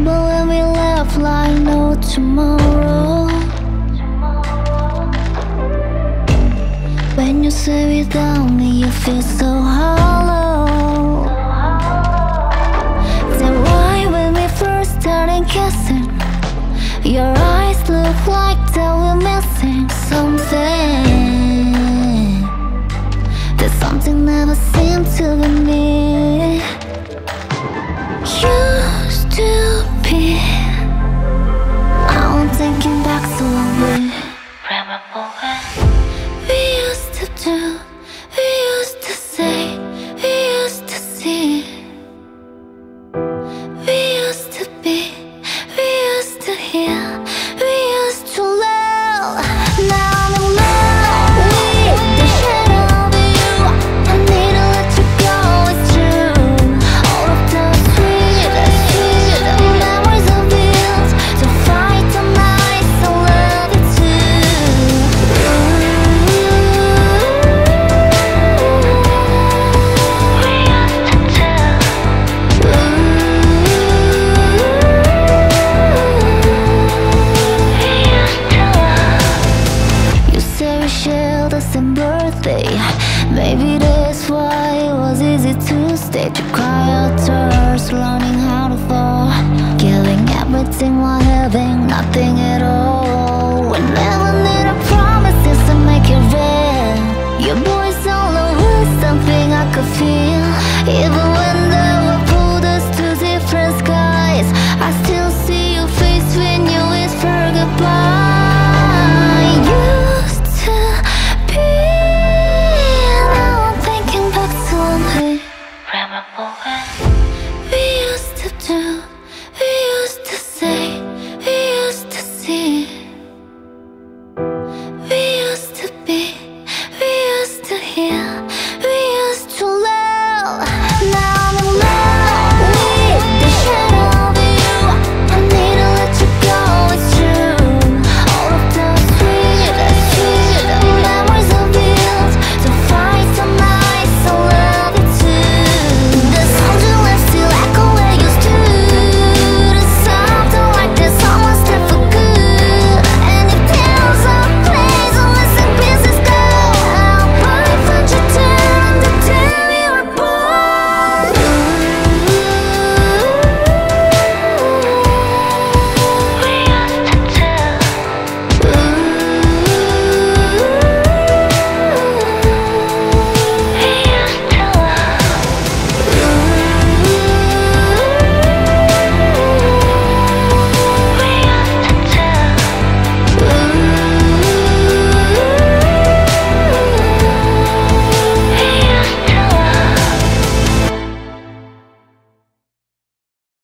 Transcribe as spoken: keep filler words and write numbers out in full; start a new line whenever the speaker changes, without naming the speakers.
Remember when we laughed like no tomorrow? When you say without me you feel so hollow. Then why when we first started kissing, your eyes look like they were missing something. That something never seemed to be me. Used to be. I'm thinking back so we remember when we used to do, we used to say, we used to see, we used to be, we used to hear, we used to love. Now I'm in love with the shadow of you. I need to let you go, it's true. All of the sweet, sweet memories of bills to fight the nights I love you too. We used to do. You say we share the same birthday. Maybe that's why it was easy to stay, to cry our tears, learning how to fall, giving everything while having nothing at all. We never need a promises to make it real. Your voice all over something I could feel. Even when they were pulled us to different skies, I still see your face when you whisper goodbye. Used to be. Now I'm thinking back to when we remember when we used to do.